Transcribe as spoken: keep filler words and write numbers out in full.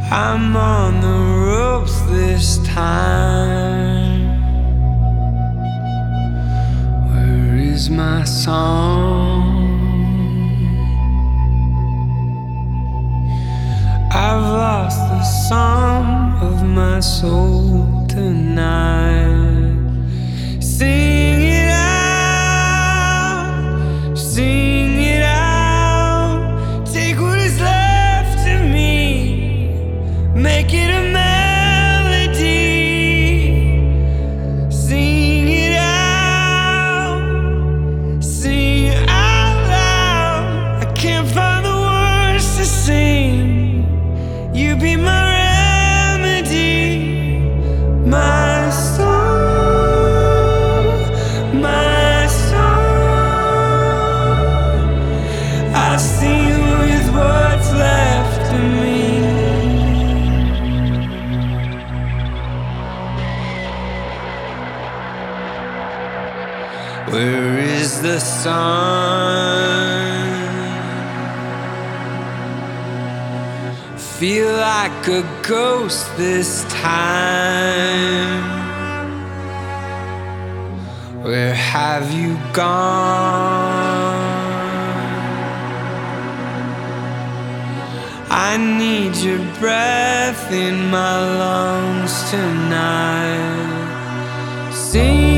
I'm on the ropes this time. Where is my song? I've lost the song of my soul tonight. Sing it out, sing it out. Take what is left of me, make it a melody. Sing it out, sing it out loud. I can't find the words to sing. You be my remedy, my soul, my soul. I sing with what's left of me. Where is the sun? Feel like a ghost this time. Where have you gone? I need your breath in my lungs tonight. Sing